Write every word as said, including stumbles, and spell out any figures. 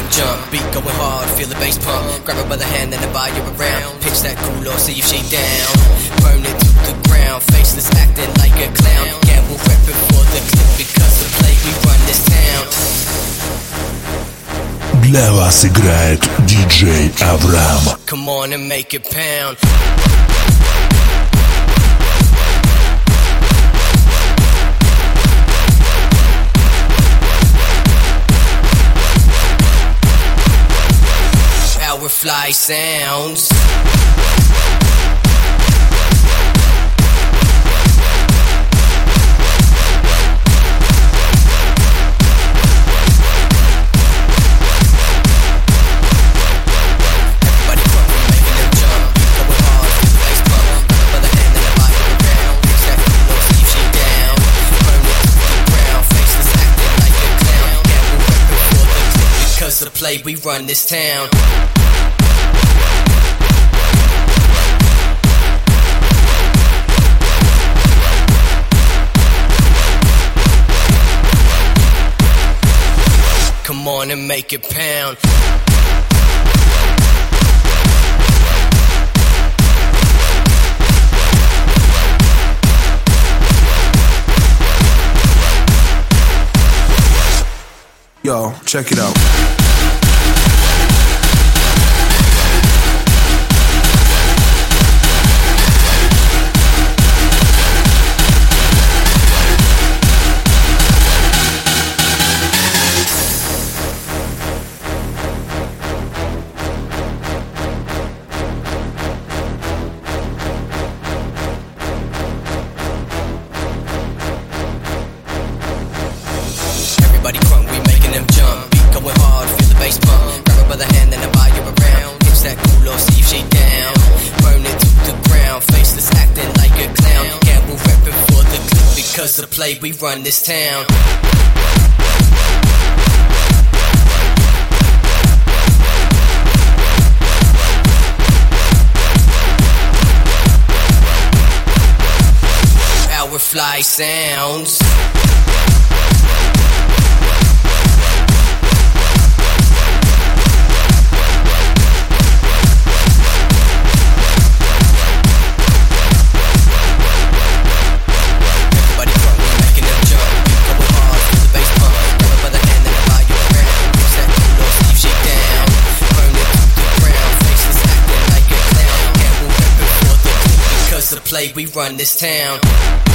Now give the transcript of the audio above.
jump. Beat going hard, feel the bass pump. Grab her by the hand and buy her around. Pitch that cool or see if she down. Burn it to the ground, faceless acting like a clown. Gamble repping for the clip because the play we run this town. Для вас играет диджей Авраам. Come on and make it pound. Powerfly sounds. The play, we run this town. Come on and make it pound. Yo, check it out. Everybody crunk, we making them jump. Beat going hard, feel the bass pump. Grab her by the hand and buy her around. Hitch that cool or see if she down. Burn it to the ground, faceless acting like a clown. Gamble repping for the clip because the play, we run this town. Powerfly sounds. The play, we run this town.